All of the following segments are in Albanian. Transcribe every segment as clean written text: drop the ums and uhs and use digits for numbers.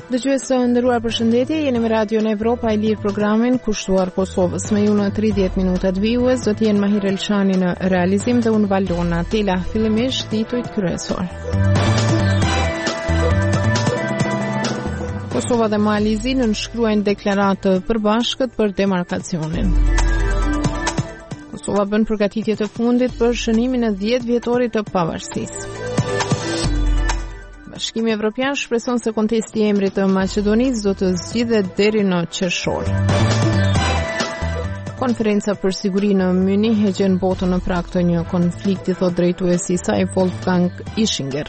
Dëgjues së nderuar, përshëndetje, jeni me Radio në Evropa e Lirë, programin kushtuar Kosovës. Me ju në 30 minutat vijues do të jenë Mahir Elshani në realizim dhe unë Valdona Tila. Fillimisht titujt kryesor. Kosova dhe Malizi nënshkruajnë deklaratë të përbashkët për demarkacionin. Kosova bën përgatitje të fundit për shënimin e 10 vjetorit të pavarësisë. Bashkimi Evropian shpreson se kontesti i emrit të Maqedonisë do të zgjidhet deri në qershor. Konferenca për siguri në Munich e gjen botën në prag të një konflikti, thot drejtuesi i saj Wolfgang Ischinger.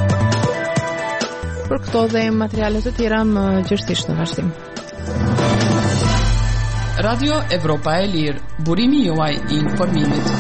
Për këto dhe materiale të tjera më gjërësisht në vazhdim. Radio Evropa e Lirë, burimi juaj i informimit.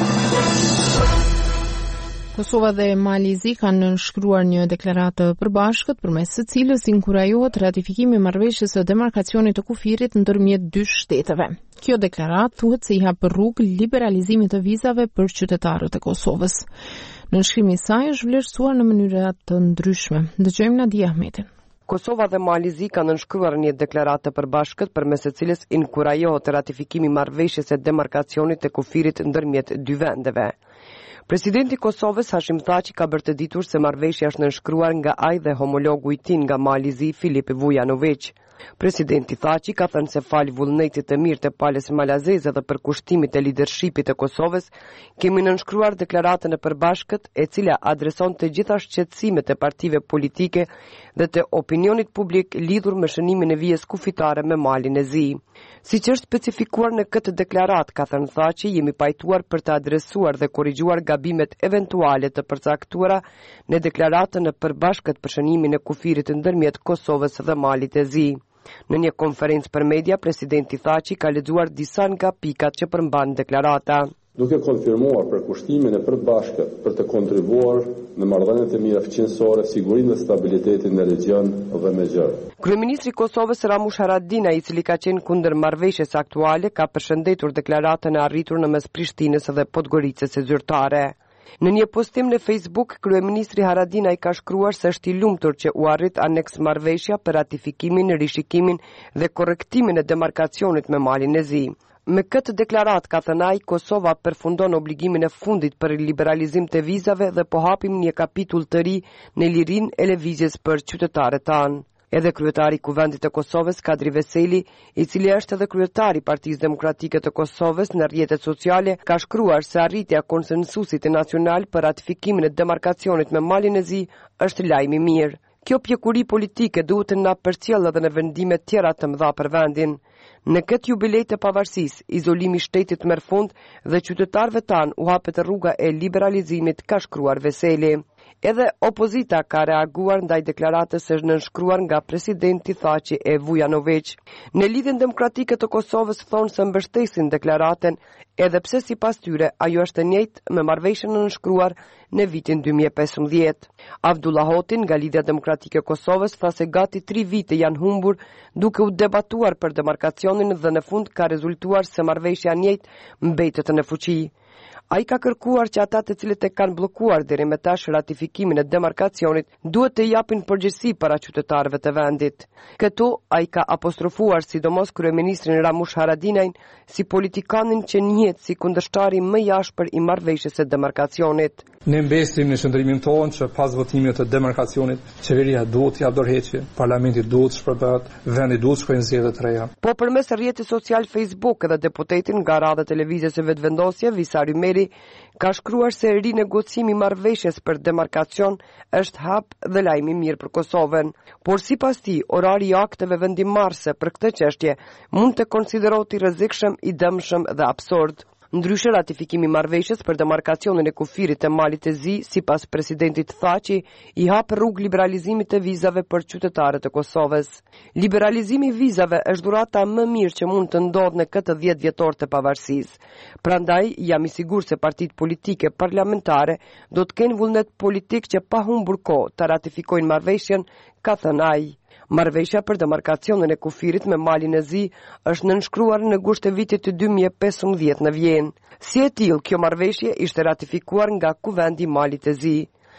Kosova dhe Malizi kanë nënshkruar një deklaratë përbashkët përmes së cilës inkurajohet ratifikimi i marrëveshjes së demarkacionit të kufirit ndërmjet dy shteteve. Kjo deklaratë thuhet se i hap rrugë liberalizimit të vizave për qytetarët e Kosovës. Nënshkrimi i saj është vlerësuar në mënyra të ndryshme. Dëgjojmë Nadia Ahmetin. Kosova dhe Malizi kanë nënshkruar një deklaratë të përbashkët përmes së cilës inkurajohet ratifikimi i marrëveshjes së demarkacionit të kufirit ndërmjet dy vendeve. Presidenti i Kosovës Hashim Thaçi ka bërë të ditur se marrëveshja është nënshkruar nga ai dhe homologu i tij nga Malizi, Filip Vujanović. Presidenti Thaçi ka thënë se fal vullnetit të mirë të palës malazeze dhe për kushtimit e lidershipit të Kosovës, kemi nënshkruar deklaratën e përbashkët e cila adreson të gjitha shqetësimet e partive politike dhe të opinionit publik lidhur me shënimin e vijës kufitare me Malin e Zi. Siç është specifikuar në këtë deklaratë, ka thënë Thaçi, jemi pajtuar për të adresuar dhe korrigjuar gabimet eventuale të përcaktuara në deklaratën e përbashkët për shënimin e kufirit ndërmjet Kosovës dhe Malit e Zi. Në një konferencë për media, presidenti Thaçi ka lexuar disa nga pikat që përmban deklarata. Duke konfirmuar për kushtimin e përbashkët për të kontribuar në marrëdhëniet e mira fuqinësore, sigurinë dhe stabilitetin në region dhe me gjë. Kryeministri i Kosovës Ramush Haradinaj, i cili ka qenë kundër marrëveshjes aktuale, ka përshëndetur deklaratën e arritur në mes Prishtinës dhe Podgoricës së zyrtare. Në një postim në Facebook, kryeministri Haradinaj ka shkruar se është i lumtur që u arrit aneks marrëveshja për ratifikimin, rishikimin dhe korrektimin e demarkacionit me Malin e Zi. Me këtë deklarat, ka thënë ai, Kosova përfundon obligimin e fundit për liberalizim të vizave dhe po hapim një kapitull të ri në lirinë e lëvizjes për qytetarët tanë. Edhe kryetari i Kuvendit të Kosovës, Kadri Veseli, i cili është edhe kryetari i Partisë Demokratike të Kosovës, në rrjetet sociale ka shkruar se arritja e konsensusit nacional për ratifikimin e demarkacionit me Malin e Zi është lajm i mirë. Kjo pjekuri politike duhet të na përcjellë edhe në vendime tjera të mëdha për vendin. Në këtë jubilej të pavarësisë, izolimi i shtetit merr fund dhe qytetarëve tanë u hapet rruga e liberalizimit, ka shkruar Veseli. Edhe opozita ka reaguar ndaj deklaratës së nënshkruar nga presidenti Thaçi e Vujanović. Në Lidhjen Demokratike të Kosovës thonë se mbështesin deklaratën, edhe pse sipas tyre ajo është e njëjtë me marrëveshjen e nënshkruar në vitin 2015. Abdullah Hoti nga Lidhja Demokratike e Kosovës tha se gati 3 vite janë humbur duke u debatuar për demarkacionin dhe në fund ka rezultuar se marrëveshja e njëjtë mbetet në fuqi. Ai ka kërkuar që ata të cilët e kanë bllokuar deri më tash ratifikimin e demarkacionit duhet të japin përgjegjësi para qytetarëve të vendit. Këtu ai ka apostrofuar sidomos kryeministrin Ramush Haradinajn si politikanin që njihet si kundërshtari më i ashpër i marrëveshjes së demarkacionit. Ne mbesim në qëndrimin tonë që pas votimit të demarkacionit, qeveria duhet t'ia dorëheqë, parlamenti duhet shpërndat, vendi duhet shkojnë zgjedhje të reja. Po përmes rrjetit social Facebook edhe deputetin nga radha televizive së vetvendosje Visari Meri ka shkruar se rinegocimi i marrëveshjes për demarkacion është hap dhe lajm i mirë për Kosovën, por sipas tij orari i akteve vendimmarrëse për këtë çështje mund të konsiderohet i rrezikshëm, i dëmshëm dhe absurd. Ndryshe, ratifikimi i marrëveshjes për demarkacionin e kufirit të Malit të Zi, sipas presidentit Thaçi, i hap rrugë liberalizimit të vizave për qytetarët e Kosovës. Liberalizimi i vizave është dhurata më mirë që mund të ndodhë në këtë 10 vjetor të pavarësisë. Prandaj, jam i sigurt se partitë politike parlamentare do të kenë vullnet politik që pa humbur kohë të ratifikojnë marrëveshjen, ka thënë ai. Marrëveshja për demarkacionin e kufirit me Malin e Zi është nënshkruar në gusht të vitit të 2015 në Vjenë. Si e tillë, kjo marrëveshje ishte ratifikuar nga Kuvendi i Malit të Zi.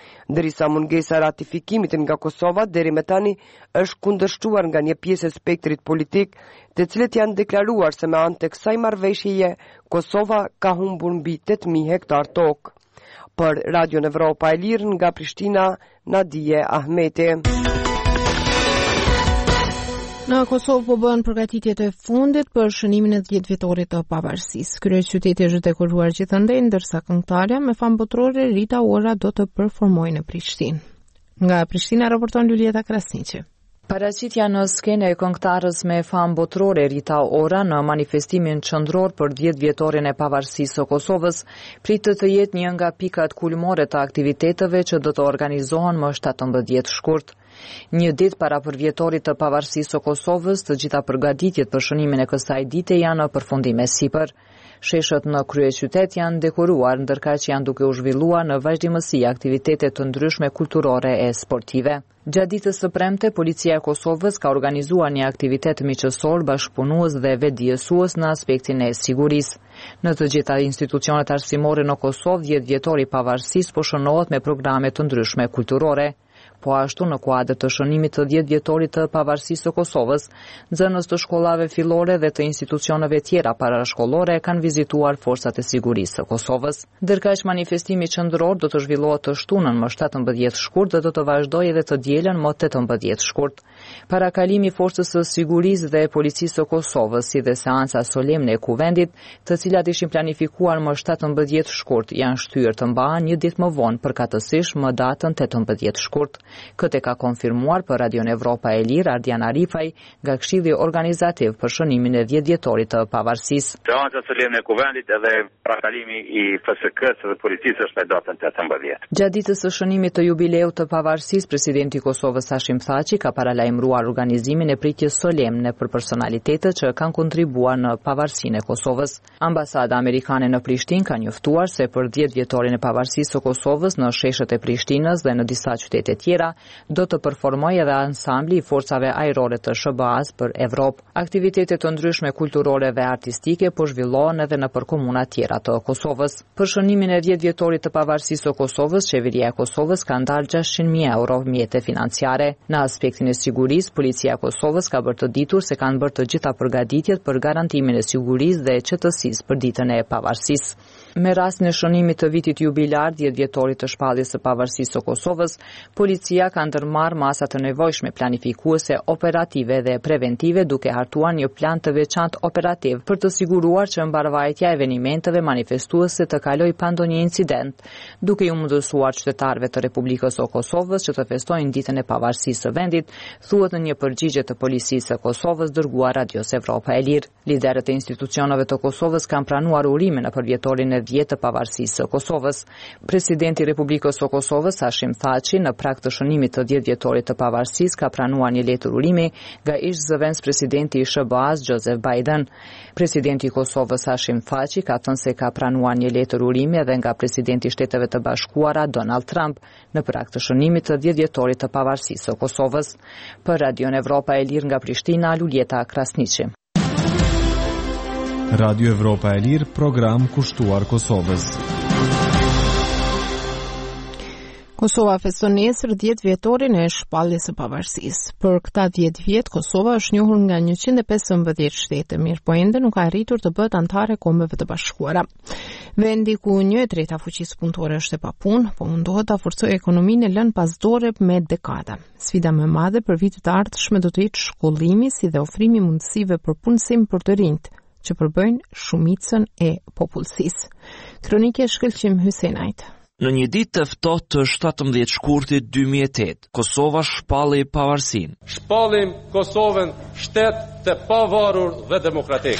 Ndërsa mungesa e ratifikimit nga Kosova deri më tani është kundërshtuar nga një pjesë e spektrit politik, të cilët janë deklaruar se me anë të kësaj marrëveshjeje Kosova ka humbur mbi 8.000 hektar tokë. Për Radio Evropa e Lirë nga Prishtina, Nadije Ahmeti. Në Kosovë po bëhen përgatitjet e fundit për shënimin e 10 vjetorit të pavarësisë. Kryeqyteti është dekoruar gjithandej, ndërsa këngëtarja me famë botërore Rita Ora do të performojë në Prishtinë. Nga Prishtina raporton Lulieta Krasniqi. Paraqitja në skenë e këngëtarës me famë botërore Rita Ora në manifestimin qendror për 10 vjetorin e pavarësisë së Kosovës pritet të jetë një nga pikat kulmore të aktiviteteve që do të organizohen më 17 shkurt. Një ditë para përvjetorit të pavarësisë së Kosovës, të gjitha përgatitjet për shënimin e kësaj dite janë në përfundim e sipër. Sheshët në kryeqytet janë dekoruar, ndërkaq që janë duke u zhvilluar në vazhdimësi aktivitete të ndryshme kulturore e sportive. Gjatë ditës së premte, policia e Kosovës ka organizuar një aktivitet miqësor bashkëpunues dhe vetëdijësues në aspektin e sigurisë. Në të gjitha institucionet arsimore në Kosovë, 10 vjetori i pavarësisë po shënohet me programe të ndryshme kulturore. Po ashtu në kuadër të shënimit të 10 vjetorit të pavarësisë së Kosovës, nxënës të shkollave fillore dhe të institucioneve tjera parashkollore kanë vizituar forcat e sigurisë së Kosovës. Ndërkaq manifestimi qendror do të zhvillohet të shtunën më 17 shkurt dhe do të vazhdojë edhe të dielën më 18 shkurt. Parakalimi i forcës së sigurisë dhe policisë së Kosovës, si dhe seanca solemne e kuvendit, të cilat ishin planifikuar më 17 shkurt, janë shtyrë të mbahen një ditë më vonë, përkatësisht më datën 18 shkurt. Këtë ka konfirmuar për Radio Evropa e Lirë Ardian Arifaj nga Këshilli Organizativ për shënimin e 10 vjetorit të pavarësisë. Seanca solemne e kuvendit edhe parakalimi i FSK-s dhe policisë është me datën 18. Gjatë ditës së shënimit të jubileut të pavarësisë, presidenti i Kosovës Hashim Thaçi ka paralajmëruar organizimin e pritjes solemne për personalitetet që kanë kontribuar në pavarësinë e Kosovës. Ambasada amerikane në Prishtinë ka njoftuar se për 10 vjetorin e pavarësisë së Kosovës në sheshët e Prishtinës dhe në disa qytete tjera do të performojë edhe ansambli i forcave ajrore të SBA-s për Evropë. Aktivitete të ndryshme kulturore dhe artistike po zhvillohen edhe në komuna tjera të Kosovës. Për shënimin e 10 vjetorit të pavarësisë së Kosovës, qeveria e Kosovës ka ndarë 600.000 euro mjete financiare. Në aspektin e sigurisë, policia e Kosovës ka bërë të ditur se kanë bërë të gjitha përgatitjet për garantimin e sigurisë dhe qetësisë për ditën e pavarësisë. Me rastin e shënimit të vitit jubilar 10 vjetorit të shpalljes së pavarësisë së Kosovës, policia ka ndërmarrë masa të nevojshme planifikuese operative dhe preventive, duke hartuar një plan të veçantë operativ për të siguruar që mbarvajtja e evenimenteve manifestuese të kalojë pa ndonjë incident, duke u mundësuar qytetarëve të Republikës së Kosovës që të festojnë ditën e pavarësisë së vendit, thuhet në një përgjigje të policisë së Kosovës dërguar Radios Evropa e Lirë. Liderët e institucioneve të Kosovës kanë pranuar urimin për vjetorin e 10 të pavarësisë së Kosovës. Presidenti i Republikës së Kosovës Hashim Thaçi në prag të shënimit të 10 vjetorit të pavarësisë ka pranuar një letër urimi nga ish zëvendës presidenti i SBA-s Joseph Biden. Presidenti i Kosovës Hashim Thaçi ka thënë se ka pranuar një letër urimi edhe nga presidenti i Shteteve të Bashkuara Donald Trump në prag të shënimit të 10 vjetorit të pavarësisë së Kosovës. Për Radio Evropa e Lirë nga Prishtina, Lulieta Krasniqi. Radio Evropa e Lirë, program kushtuar Kosovës. Kosova feston nesër 10 vjetorin e shpalljes së pavarësisë. Për këta 10 vjet, Kosova është njohur nga 115 shtete, mirë po ende nuk ka arritur të bëhet antare Kombeve të Bashkuara. Vendi ku 1/3 fuqisë punëtore është e papunë, po mundohet ta forcojë ekonominë e lënë pas dore me dekada. Sfida më e madhe për vitet e ardhshme do të jetë shkollimi si dhe ofrimi mundësive për punësim për të rinjt, që përbëjnë shumicën e popullsisë. Kronike Shkëlqim Hysenajt. Në një ditë të ftohtë të 17 shkurtit 2008, Kosova shpalli pavarësinë. Shpallim Kosovën shtet të pavarur dhe demokratik.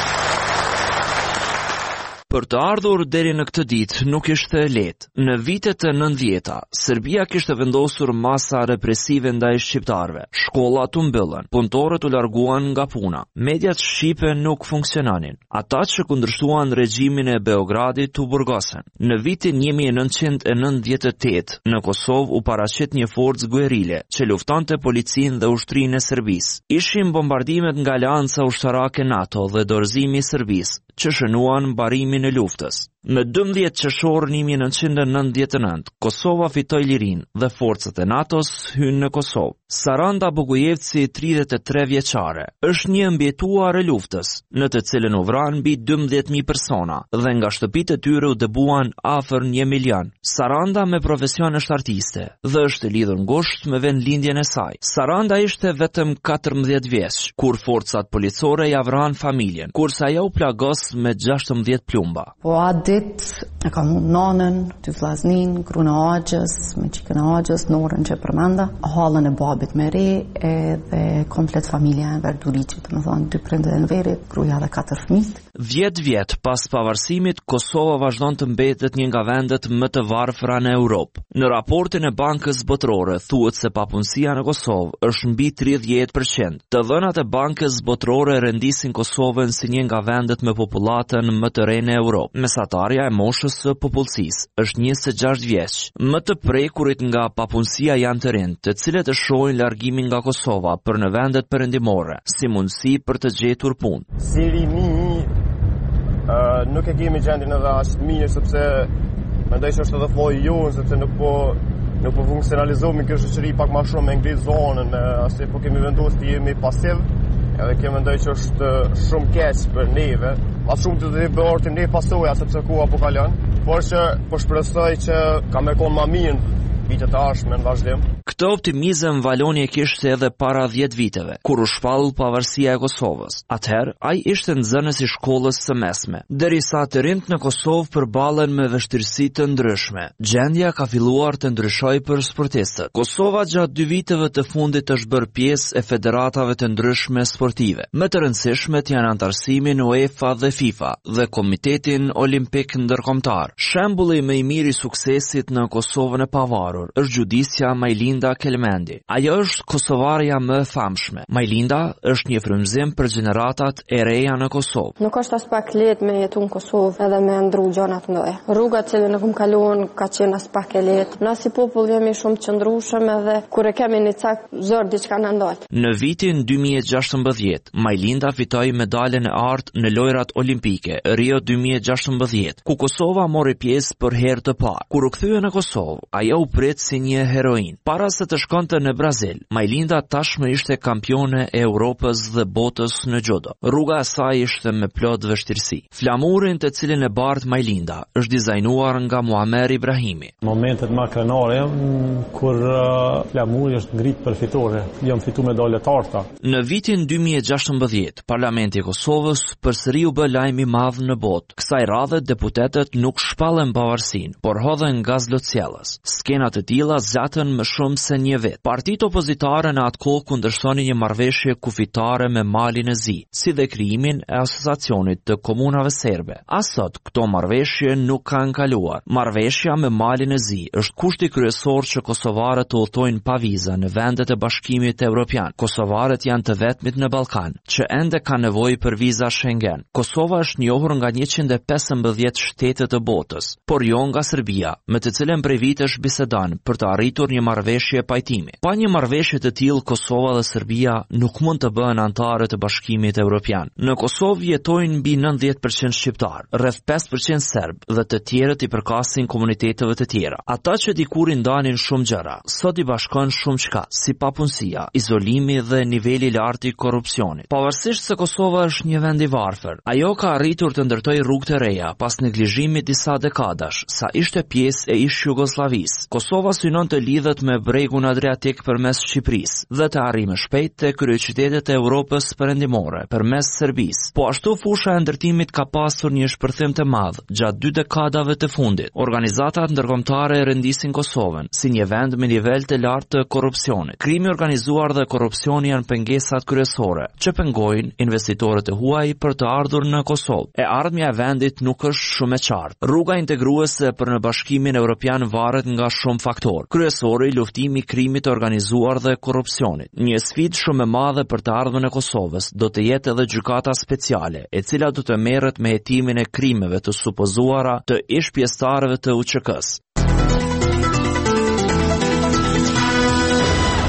Për të ardhur deri në këtë ditë nuk ishte lehtë. Në vitet e 90-ta, Serbia kishte vendosur masa represive ndaj shqiptarëve. Shkollat u mbyllën, punëtorët u larguan nga puna. Mediat shqipe nuk funksiononin. Ata që kundërshtuan regjimin e Beogradit u burgosen. Në vitin 1998, në Kosovë u paraqit një forcë guerile që luftonte policinë dhe ushtrinë e Serbisë. Ishin bombardimet nga Aleanca Ushtarake NATO dhe dorëzimi i Serbisë, që shënuan mbarimin e luftës. Në 12 qershor 1999, Kosova fitoi lirinë dhe forcat e NATO-s hynë në Kosovë. Saranda Bogojevci, 33 vjeçare, është një mbjetuar e luftës, në të cilën u vranë mbi 12.000 persona dhe nga shtëpitë e tyre u dëbuan afër 1 milion. Saranda me profesion është artiste dhe është lidhur ngushtë me vendlindjen e saj. Saranda ishte vetëm 14 vjeç kur forcat policore ja vranë familjen, kurse ajo u plagos me 16 plumba. Po atë ditë e kam nanën, 2 vllaznin, gruan e Axhës, me çikën e Axhës, Norën që përmenda, hallën e babit me re edhe komplet familja e Verduriçit, domethënë 2 prindër në verit, gruaja dhe 4 fëmijë. 10 vjet pas pavarësimit, Kosova vazhdon të mbetet një nga vendet më të varfëra në Europë. Në raportin e Bankës Botërore thuhet se papunësia në Kosovë është mbi 30%. Të dhënat e Bankës Botërore rendisin Kosovën si një nga vendet me popullatën më të re në Europë. Mesatarja e moshës së popullsisë është 26 vjeç. Më të prekurit nga papunësia janë të rinj, të cilët e shohin largimin nga Kosova për në vendet perëndimore, si mundësi për të gjetur punë. Si rini, nuk e kemi gjendjen edhe as mirë, sepse mendoj se është edhe floji jonë, sepse nuk po funksionalizohemi kjo shoqëri pak më shumë me ngrit zonën, asaj po kemi vendosur të jemi pasiv, edhe kjo mendoj që është shumë keq për neve. Ma shumë të dhe bërtim ne pasoja, sepse koha po kalon, por që po shpresoj që ka me konë ma mirë vitet të ardhshme në vazhdim. Këtë optimizëm Valoni e kishte edhe para 10 viteve, kur u shpall pavarësia e Kosovës. Atëherë, ai ishte nxënës i shkollës së mesme. Derisa të rinjt në Kosovë përballen me vështirësi të ndryshme, gjendja ka filluar të ndryshojë për sportistët. Kosova gjatë 2 viteve të fundit është bërë pjesë e federatave të ndryshme sportive. Më të rëndësishmet janë antarësimi në UEFA dhe FIFA dhe Komitetin Olimpik Ndërkombëtar. Shembulli më i mirë i suksesit në Kosovën e pavarur është gjudisja Majlinda Kelmendi. Ajo është kosovarja më e famshme. Majlinda është një frymëzim për gjeneratat e reja në Kosovë. Nuk është as pak lehtë me jetu në Kosovë edhe me ndru gjonat mëdha. Rruga që ne kum kaluar ka qenë as pak e lehtë. Na si popull jemi shumë qëndrueshëm edhe kur e kemi një cak zor diçka na ndalt. Në vitin 2016, Majlinda fitoi medaljen e artë në lojrat olimpike Rio 2016, ku Kosova mori pjesë për herë të parë. Kur u kthye në Kosovë, ajo u pret si një heroin. Para se të shkonte në Brazil, Majlinda tashmë ishte kampione e Europës dhe botës në judo. Rruga e saj ishte me plot vështirësi. Flamurin të cilin e bart Majlinda është dizajnuar nga Muamer Ibrahimi. Momentet më krenare kur flamuri është ngrit për fitore. Jam fitu medalje të arta. Në vitin 2016, Parlamenti i Kosovës përsëri u bë lajm i madh në botë. Kësaj radhe deputetët nuk shpallën pavarësinë, por hodhen gaz lotësiellës. Skenat e tilla zgjatën më shumë se një vit. Partitë opozitare në atë kohë kundërshtonin një marrëveshje kufitare me Malin e Zi, si dhe krijimin e asociacionit të komunave serbe. As sot këto marrëveshje nuk kanë kaluar. Marrëveshja me Malin e Zi është kushti kryesor që kosovarët të udhtojnë pa vizë në vendet e Bashkimit Evropian. Kosovarët janë të vetmit në Ballkan që ende kanë nevojë për viza Schengen. Kosova është njohur nga 115 shtete të botës, por jo nga Serbia, me të cilën prej vitesh bisedon për të arritur një marrëveshje pajtimi. Pa një marrëveshje të tillë, Kosova dhe Serbia nuk mund të bëhen anëtare të Bashkimit Evropian. Në Kosovë jetojnë mbi 90% shqiptar, rreth 5% serb dhe të tjerët i përkasin komuniteteve të tjera. Ata që dikur i ndanin shumë gjëra, sot i bashkon shumë çka, si papunësia, izolimi dhe niveli i lartë i korrupsionit. Pavarësisht se Kosova është një vend i varfër, ajo ka arritur të ndërtojë rrugë të reja pas neglizhimit disa dekadash, sa ishte pjesë e ish Jugosllavisë. Kosova synon të lidhet me bregun Adriatik përmes Shqipërisë dhe të arrijë shpejt te kryeqytetet e Evropës perëndimore përmes Serbisë. Po ashtu fusha e ndërtimit ka pasur një shpërthim të madh gjatë 2 dekadave të fundit. Organizatat ndërkombëtare rendisin Kosovën si një vend me nivel të lartë të korrupsionit. Krimi organizuar dhe korrupsioni janë pengesat kryesore që pengojnë investitorët e huaj për të ardhur në Kosovë. E ardhmja e vendit nuk është shumë e qartë. Rruga integruese për në Bashkimin Evropian varet nga shumë faktorë. Kryesori luftimi i krimit të organizuar dhe korrupsionit. Një sfidë shumë e madhe për të ardhmen e Kosovës do të jetë edhe gjykata speciale, e cila do të merret me hetimin e krimeve të supozuara të ish pjesëtarëve të UÇK-s.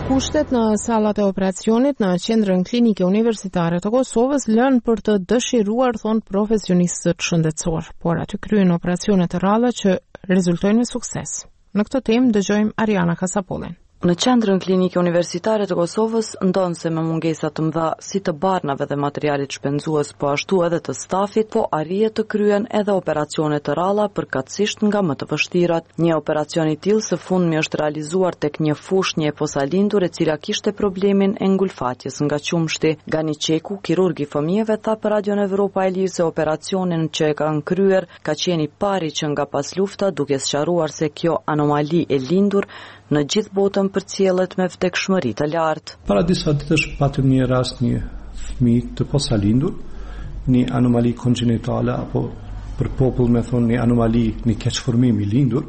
Kushtet në sallat e operacionit në qendrën klinike universitare të Kosovës lënë për të dëshiruar, thonë profesionistët shëndetësor, por aty kryen operacione të rralla që rezultojnë me sukses. Në këtë temë dëgjojmë Ariana Kasapollin. Në qendrën klinike universitare të Kosovës ndonë se me mungesa të mëdha si të barnave dhe materialit shpenzues, po ashtu edhe të stafit, po arrijet të kryen edhe operacione të rralla përkatësisht nga më të vështirat. Një operacion i tillë së fundmi është realizuar tek një fushnjë e posalindur e cila kishte problemin e ngulfatjes nga qumshti. Gani Qeku, kirurg i fëmijëve, tha për Radion Evropa e Lirë se operacionin që e kanë kryer ka qenë i pari që nga pas lufta, duke sqaruar se kjo anomali e lindur në gjithë botën përcjellet me vdekshmëri të lartë. Para disa ditësh patëm një rast një fëmijë të posalindur, një anomali kongjinitale apo për popull me thonë një anomali, një keqformim i lindur,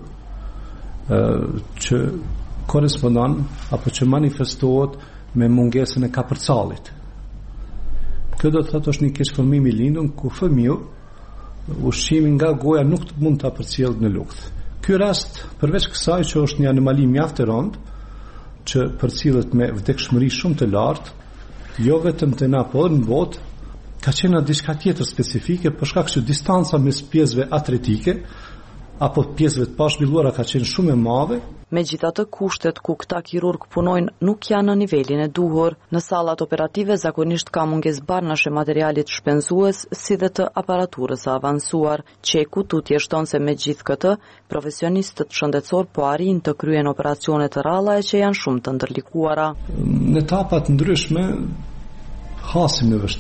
që korespondon apo që manifestohet me mungesën e kapërcallit. Kjo do të thotë është një keqformim i lindur ku fëmiu ushqimi nga goja nuk mund ta përcjellë në lugth. Ky rast, përveç kësaj që është një anomali mjaft e rëndë, që përcillet me vdekshmëri shumë të lartë, jo vetëm te na, por në botë, ka qenë diçka tjetër specifike për shkak se distanca mes pjesëve atletike apo pjesëve të pazhvilluara ka qenë shumë e madhe. Megjithatë, kushtet ku këta kirurg punojnë nuk janë në nivelin e duhur. Në sallat operative zakonisht ka mungesë barnash e materialit shpenzues si dhe të aparaturës së avancuar. Qeku tutje shton se me gjithë këtë, profesionistët shëndetësor po arrin të kryen operacione të rralla e që janë shumë të ndërlikuara. Në etapa të ndryshme hasim në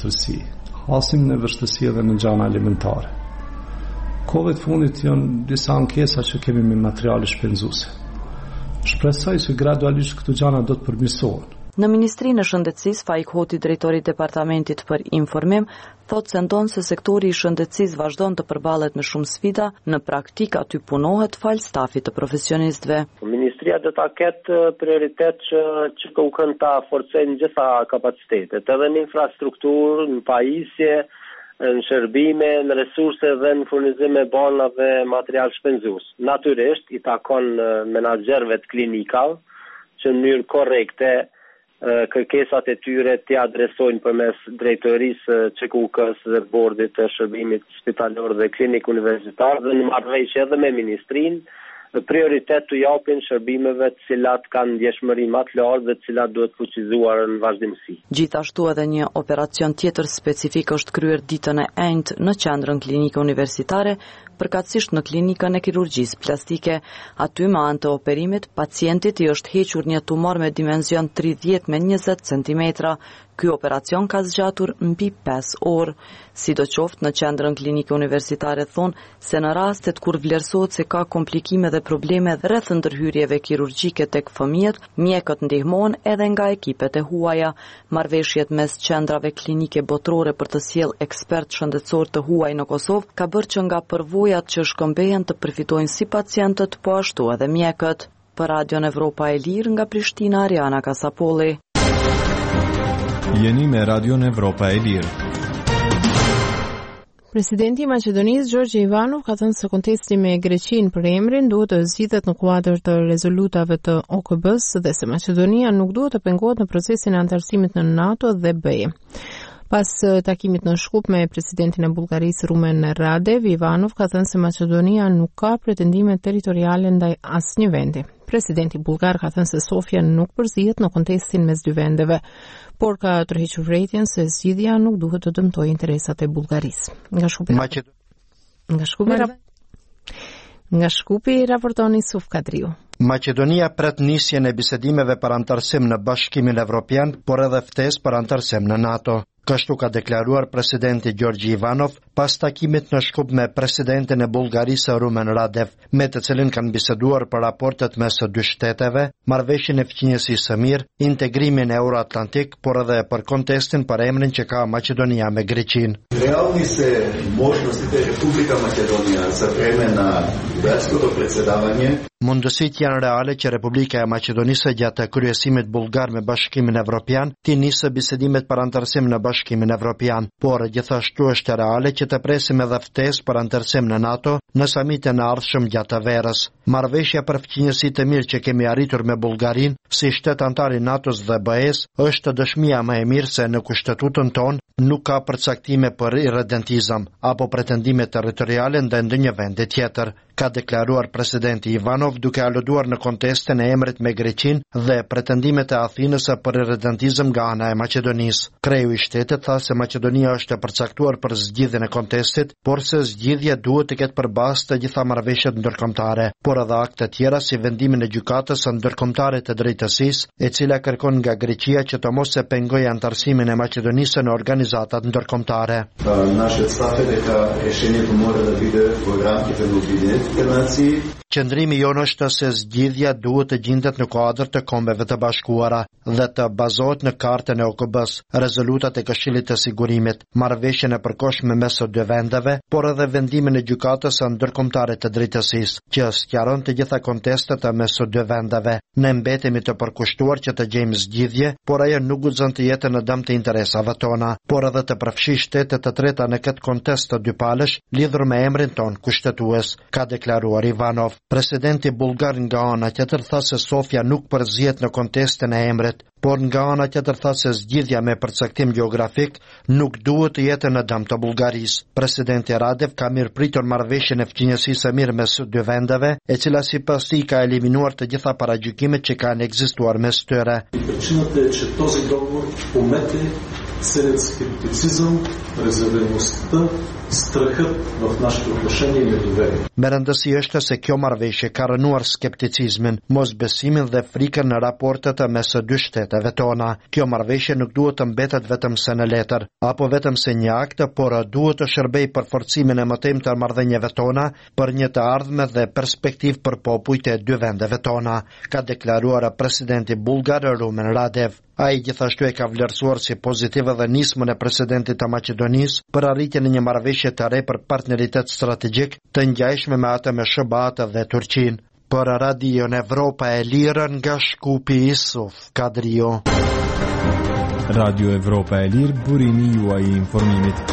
vështirësi edhe në gjana elementare. Kohëve të fundit janë disa ankesa që kemi me materiale shpenzuese. Shpresoj se gradualisht këto gjana do të përmirësohen. Në Ministrinë e Shëndetësisë, Faik Hoti, drejtori i Departamentit për Informim, thotë se ndonë se sektori i shëndetësisë vazhdon të përballet me shumë sfida, në praktik aty punohet fal stafit të profesionistëve. Ministria do ta ketë prioritet që kërkon ta forcojnë gjitha kapacitetet, edhe në infrastrukturë, në pajisje, në shërbime, në resurse dhe në furnizim me bana dhe material shpenzues. Natyrisht i takon menaxherëve të klinikave që në mënyrë korrekte kërkesat e tyre t'i adresojnë përmes drejtorisë QK-s dhe bordit të shërbimit spitalor dhe klinik universitar dhe në marrëveshje edhe me ministrinë, prioritet të japin shërbimeve të cilat kanë ndjeshmëri më të lartë dhe të cilat duhet fuqizuar në vazhdimsi. Gjithashtu edhe një operacion tjetër specifik është kryer ditën e enjtë në qendrën klinike universitare, përkatësisht në klinikën e kirurgjisë plastike. Aty me anë të operimit, pacientit i është hequr një tumor me dimension 30 me 20 cm. Ky operacion ka zgjatur mbi 5 orë. Sidoqoftë në qendrën klinike universitare thonë se në rastet kur vlerësohet se ka komplikime dhe probleme rreth ndërhyrjeve kirurgjike tek fëmijët, mjekët ndihmohen edhe nga ekipet e huaja. Marrëveshjet mes qendrave klinike botërore për të sjellë ekspert shëndetësor të huaj në Kosovë ka bërë që nga përvojat që shkëmbehen të përfitojnë si pacientët, po ashtu edhe mjekët. Për Radion Evropa e Lirë nga Prishtina, Ariana Kasapolli. Jeni me Radion Evropa e Lirë. Presidenti i Maqedonisë Gjorgje Ivanov ka thënë se kontesti me Greqinë për emrin duhet të zgjidhet në kuadër të rezolutave të OKB-s dhe se Maqedonia nuk duhet të pengohet në procesin e antarësimit në NATO dhe BE. Pas takimit në Shkup me presidentin e Bullgarisë Rumen Radev, Ivanov ka thënë se Maqedonia nuk ka pretendime territoriale ndaj asnjë vendi. Presidenti bullgar ka thënë se Sofia nuk përzihet në kontestin mes dy vendeve, por ka tërhequr vërejtjen se zgjidhja nuk duhet të dëmtojë interesat e Bullgarisë. Nga Shkupi raporton Isuf Kadriu. Maqedonia pret nisjen e bisedimeve për antarësim në Bashkimin Evropian, por edhe ftesë për antarësim në NATO. Kështu ka deklaruar presidenti Gjorgje Ivanov pas takimit në Shkup me presidentin e Bullgarisë Rumen Radev, me të cilin kanë biseduar për raportet mes së dy shteteve, marrëveshjen e fqinjësisë së mirë, integrimin euroatlantik, por edhe për kontestin për emrin që ka Maqedonia me Greqinë. Realni se možnosti Republika Makedonija za vreme na bugarsko predsedavanje. Mundësit janë reale që Republika e Maqedonisë gjatë kryesimit bullgar me Bashkimin Evropian të nisë bisedimet për antarësim në Bashkimin Evropian, por gjithashtu është reale që të presim edhe ftesë për antarësim në NATO në samitin e ardhshëm gjatë verës. Marrëveshja për fqinjësi të mirë që kemi arritur me Bullgarin si shtet antar i NATO-s dhe BE-s është dëshmia më e mirë se në kushtetutën tonë nuk ka përcaktime për irredentizëm apo pretendime territoriale ndaj ndonjë vendi tjetër, ka deklaruar presidenti Ivanov duke aluduar në kontestin e emrit me Greqinë dhe pretendimet e Athinës për irredentizëm nga ana e Maqedonisë. Kreu i shtetit tha se Maqedonia është e përcaktuar për zgjidhjen e kontestit, por se zgjidhja duhet të ketë përballë të gjitha marrëveshjet ndërkombëtare, por edhe akte të tjera si vendimin e gjykatës ndërkombëtare të drejtësisë, e cila kërkon nga Greqia që të mos e pengojë antarësimin e Maqedonisë në organizatat ndërkombëtare. Naše stave дека решението мора да биде во рамките на Обединетите нации. Qëndrimi jonë është se zgjidhja duhet të gjendet në kuadër të Kombeve të Bashkuara dhe të bazohet në Kartën e OKB-s, rezolutat e Këshillit të Sigurimit, marrëveshjen e përkohshme mes së dy vendeve, por edhe vendimin e gjykatës ndërkombëtare të drejtësisë, që sqaron të gjitha kontestet mes së dy vendeve. Ne mbetemi të përkushtuar që të gjejmë zgjidhje, por ajo nuk guxon të jetë në dëm të interesave tona, por edhe të përfshijë shtetet të treta në këtë kontest të dypalësh lidhur me emrin ton kushtetues, ka deklaruar Ivanov. Presidenti bullgar nga ana tjetër tha se Sofia nuk përzihet në kontestin e emrit, por nga ana tjetër tha se zgjidhja me përcaktim gjeografik nuk duhet të jetë në dëm të Bullgarisë. Presidenti Radev ka mirëpritur marrëveshjen e fqinjësisë së mirë mes dy vendeve, e cila sipas tij ka eliminuar të gjitha paragjykimet që kanë ekzistuar mes tyre. Причината е, че този договор помете сред скептицизъм, резервираността, strahët в нашите отношения и недоверие. Me rëndësi është se kjo marrëveshje ka rënuar skepticizmin, mosbesimin dhe frikën në raportet mes së dy shteteve tona. Kjo marrëveshje nuk duhet të mbetet vetëm se në letër, apo vetëm se një akt, por duhet të shërbejë për forcimin e mëtejmë të marrëdhënieve tona, për një të ardhme dhe perspektiv për popujt e dy vendeve tona, ka deklaruar presidenti bullgar Rumen Radev. Ai gjithashtu e ka vlerësuar si pozitive dhe nismën e presidentit të Maqedonisë për arritjen e një marrëveshje të re për partneritet strategjik të ngjashme me atë me SBA dhe Turqinë. Për Radion Evropa e Lirë nga Shkupi Isuf Kadrio. Radio Evropa e Lirë, burimi juaj i informimit.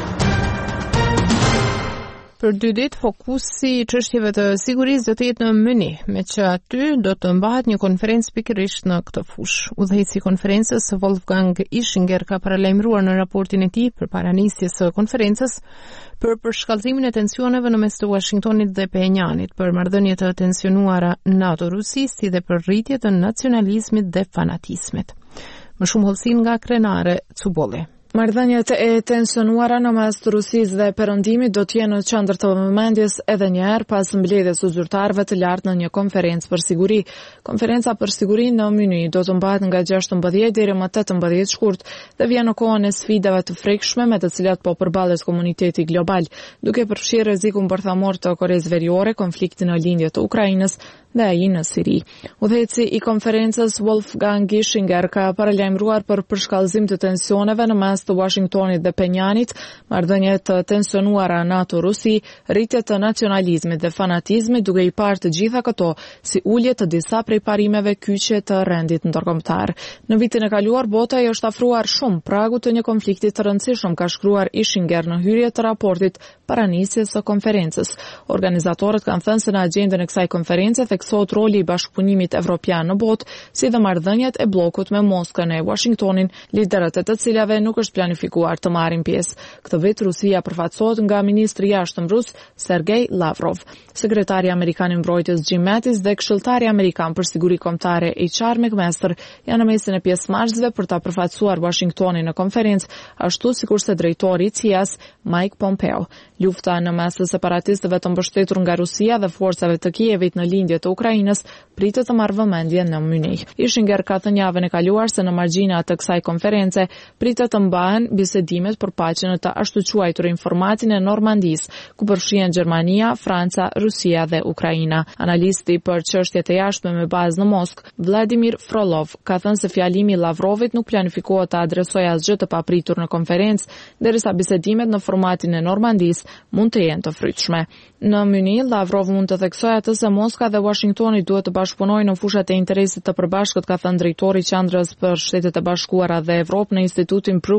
Për 2 ditë, fokusi i çështjeve të sigurisë do të jetë në Münih, me që aty do të mbahet një konferencë pikërisht në këtë fushë. Udhëheqësi i konferencës, Wolfgang Ischinger, ka paralajmëruar në raportin e tij përpara nisjes së konferencës për përshkallëzimin e tensioneve në mes të Washingtonit dhe Pyonjanit, për marrëdhënie të tensionuara NATO-Rusi, si dhe për rritje të nacionalizmit dhe fanatizmit. Më shumë hollësi nga Krenare Cubolli. Marrëdhëniet e tensionuara në mes të Rusisë dhe Perëndimit do të jenë në qendër të vëmendjes edhe një herë pas mbledhjes së zyrtarëve të lartë në një konferencë për siguri. Konferenca për siguri në Münih do të mbahet nga 16 deri më 18 shkurt dhe vjen në kohën e sfidave të frikshme me të cilat po përballet komuniteti global, duke përfshirë rrezikun bërthamor të Koreas Veriore, konfliktin në lindje të Ukrainës dhe ai në Siri. Udhëheqësi i konferencës Wolfgang Ischinger ka paralajmëruar për përshkallëzim të tensioneve në mes të Washingtonit dhe Pyonjanit, marrëdhënie të tensionuara NATO-Rusi, rritje të nacionalizmit dhe fanatizmit, duke i parë të gjitha këto si ulje të disa prej parimeve kyçe të rendit ndërkombëtar. Në vitin e kaluar, bota i është afruar shumë pragut të një konflikti të rëndësishëm, ka shkruar Ischinger në hyrje të raportit para nisjes së konferencës. Organizatorët kanë thënë se në agjendën e kësaj konference theksohet roli i bashkëpunimit evropian në botë, si dhe marrëdhëniet e bllokut me Moskën e Washingtonin, liderët e të cilave nuk është planifikuar të marrin pjesë. Këtë vit Rusia përfaqësohet nga ministri i jashtëm rus Sergej Lavrov. Sekretari amerikan i mbrojtjes Jim Mattis dhe këshilltari amerikan për siguri kombëtare HR McMaster janë në mesin e pjesëmarrësve për ta përfaqësuar Washingtonin në konferencë, ashtu sikurse drejtori i CIA-s Mike Pompeo. Lufta në mes të separatistëve të mbështetur nga Rusia dhe forcave të Kievit në lindje të Ukrainës pritet të marrë vëmendje në Münih. Ischinger ka thënë javën e kaluar se në margjina të kësaj konference pritet të mbahen bisedimet për paqen në të ashtu quajtur informatin e Normandisë, ku përfshihen Gjermania, Franca, Rusia dhe Ukraina. Analisti për çështjet e jashtme me bazë në Moskë, Vladimir Frolov, ka thënë se fjalimi i Lavrovit nuk planifikohet të adresojë asgjë të papritur në konferencë, derisa bisedimet në formatin e Normandisë mund të jenë të frytshme. Në Münih, Lavrov mund të theksojë atë se Moska dhe Washingtoni duhet të bashkëpunojnë në fushat e interesit të përbashkët, ka thënë drejtori i Qendrës për Shtetet e Bashkuara dhe Evropë në Institutin Brookings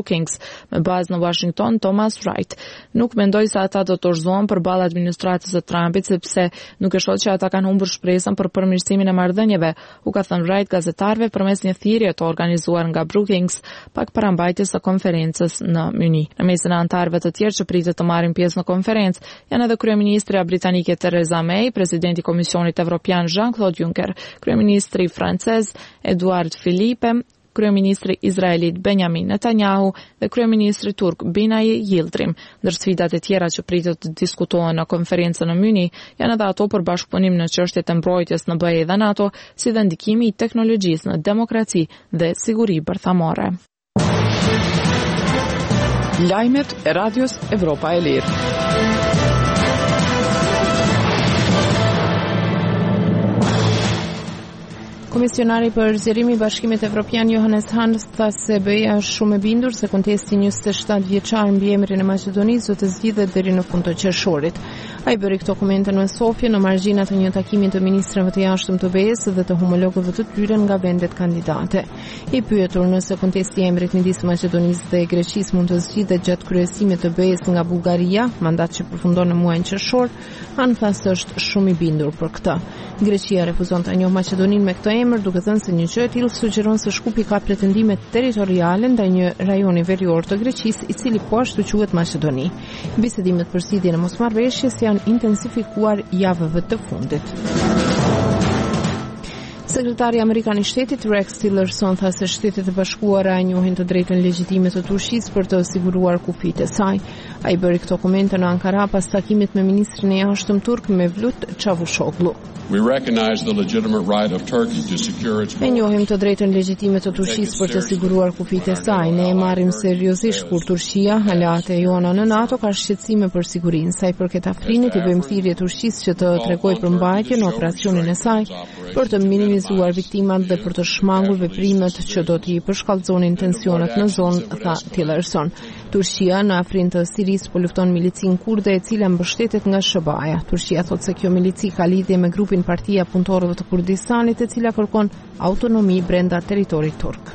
Brookings, me bazë në Washington, Thomas Wright. Nuk mendoj se ata do të dorëzohen përballë administratës së Trumpit, sepse nuk e shoh që ata kanë humbur shpresën për përmirësimin e marrëdhënieve, u ka thënë Wright gazetarëve përmes një thirrje të organizuar nga Brookings pak para mbajtjes së konferencës në Munich. Në mesin e anëtarëve të tjerë që pritet të marrin pjesë në konferencë janë edhe kryeministra britanike Theresa May, presidenti i Komisionit Evropian Jean-Claude Juncker, kryeministri francez Edouard Philippe, kryeministri izraelit Benjamin Netanyahu dhe kryeministri turk Binali Yildirim. Ndër sfidat e tjera që pritet të diskutohen në konferencën në Munich janë edhe ato për bashkëpunim në çështjet e mbrojtjes në BE dhe NATO, si dhe ndikimi i teknologjisë në demokraci dhe siguri bërthamore. Lajmet e Radios Evropa e Lirë. Komisionari për zgjerimi i Bashkimit Evropian Johannes Hahn tha se BE-ja është shumë e bindur se kontesti 27 vjeçar mbi emrin e Maqedonisë do të zgjidhet deri në fund të qershorit. Ai bëri këto komente në Sofje në margjina të një takimi të ministrave të jashtëm të BE-s dhe të homologëve të tyre nga vendet kandidate. I pyetur nëse kontesti i emrit midis Maqedonisë dhe Greqisë mund të zgjidhet gjatë kryesimit të BE-s nga Bullgaria, mandat që përfundon në muajin qershor, Hahn tha se është shumë i bindur për këtë. Greqia refuzon ta njohë Maqedoninë me këtë emër, duke thënë se një gjë e tillë sugjeron se Shkupi ka pretendime territoriale ndaj një rajoni verior të Greqisë, i cili po ashtu quhet Maqedoni. Bisedimet për zgjidhjen e mosmarrëveshjes janë intensifikuar javëve të fundit. Sekretari Amerikan i Shtetit Rex Tillerson tha se Shtetet e Bashkuara e njohin të drejtën legjitime të Turqisë për të siguruar kufitë e saj. Ai bëri këto komente në Ankara pas takimit me ministrin e jashtëm turk Mevlut Çavuşoğlu. We recognize the legitimate right of Turkey to secure its Ne njohim të drejtën legjitime të Turqisë për të siguruar kufitë e saj. Ne e marrim seriozisht kur Turqia, aleate jona në NATO, ka shqetësime për sigurinë. Sa i përket Afrinit, i bëjmë thirrje Turqisë që të tregojë përmbajtje në operacionin e saj për të minimizuar viktimat dhe për të shmangur veprimet që do t'i përshkallëzonin tensionet në zonë, tha Tillerson. Turqia në afrin të Sirisë po lufton milicin kurde e cila mbështetet nga SHBA-ja. Turqia thotë se kjo milici ka lidhje me grupin Partia e Punëtorëve të Kurdistanit, e cila kërkon autonomi brenda territorit turk.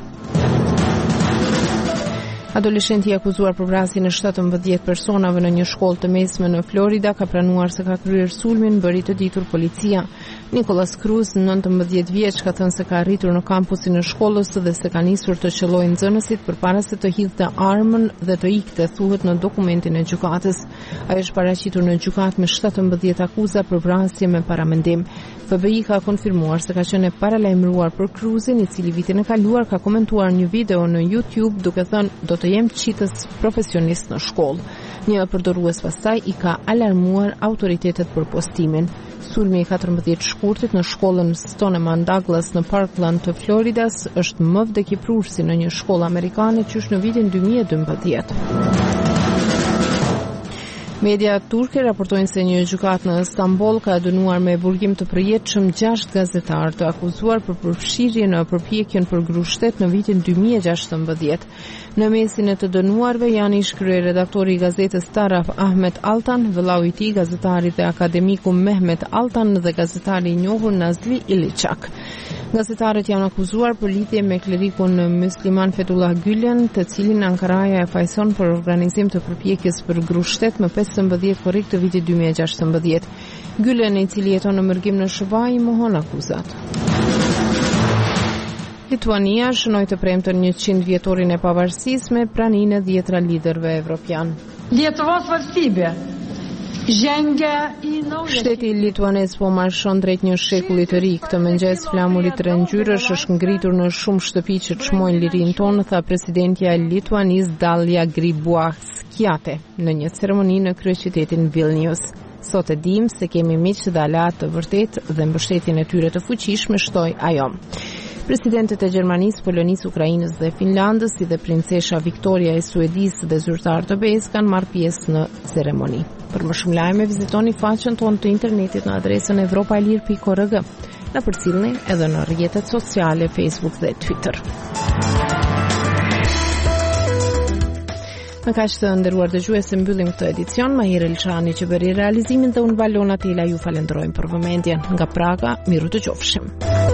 Adoleshenti i akuzuar për vrasjen e 17 personave në një shkollë të mesme në Florida ka pranuar se ka kryer sulmin, bëri të ditur policia. Nicholas Cruz, 19 vjeç, ka thënë se ka arritur në kampusin e shkollës dhe se ka nisur të qellojë nxënësit përpara se të hidhte armën dhe të ikte, thuhet në dokumentin e gjykatës. Ai është paraqitur në gjykatë me 17 akuza për vrasje me paramendim. FBI ka konfirmuar se ka qenë paralajmëruar për Cruzin, i cili vitin e kaluar ka komentuar një video në YouTube duke thënë do të jem qitës profesionist në shkollë. Një përdorues pastaj i ka alarmuar autoritetet për postimin. Sulmi i 14 shkurtit në shkollën Stoneman Douglas në Parkland të Floridas është më vdekjeprursi në një shkollë amerikane qysh në vitin 2012. Media turke raportojnë se një gjykatë në Istanbul ka dënuar me burgim të përjetshëm 6 gazetarë të akuzuar për përfshirje në përpjekjen për grushtet në vitin 2016. Në mesin e të dënuarve janë ish kryeredaktori i gazetës Taraf Ahmet Altan, vëllau i tij gazetari dhe akademiku Mehmet Altan dhe gazetari i njohur Nazli Iliçak. Gazetarët janë akuzuar për lidhje me klerikun musliman Fethullah Gülen, të cilin Ankaraja e fajson për organizim të përpjekjes për grushtet më 15 korrik të vitit 2016. Gülen, i cili jeton në mërgim në SHBA, i mohon akuzat. Lituania shënoi të premten 100 vjetorin e pavarësisë me praninë e 10 liderëve evropian. Lietuvos valstybė Shteti lituanez po marshon drejt një shekulli të ri. Këtë mëngjes flamurit rëngjyrësh është ngritur në shumë shtëpi që çmojnë lirinë tonë, tha presidentja e Lituanisë Dalia Grybauskaitė në një ceremoni në kryeqytetin Vilnius. Sot e dim se kemi miq dhe aleat të vërtet dhe mbështetjen e tyre të fuqishme, shtoi ajo. Presidentet e Gjermanisë, Polonisë, Ukrainës dhe Finlandës, si dhe princesha Victoria e Suedisë dhe zyrtarë të BE-s kanë marrë pjesë në ceremoni. Për më shumë lajme, vizitoni faqen tonë të internetit në adresën evropaelir.org. Na përcjellni edhe në rrjetet sociale Facebook dhe Twitter. Në kaq të nderuar dëgjues, mbyllim këtë edicion. Mahir Elçani që bëri realizimin dhe unë Valona Tela ju falenderojmë për vëmendjen. Nga Praga, miru të qofshim.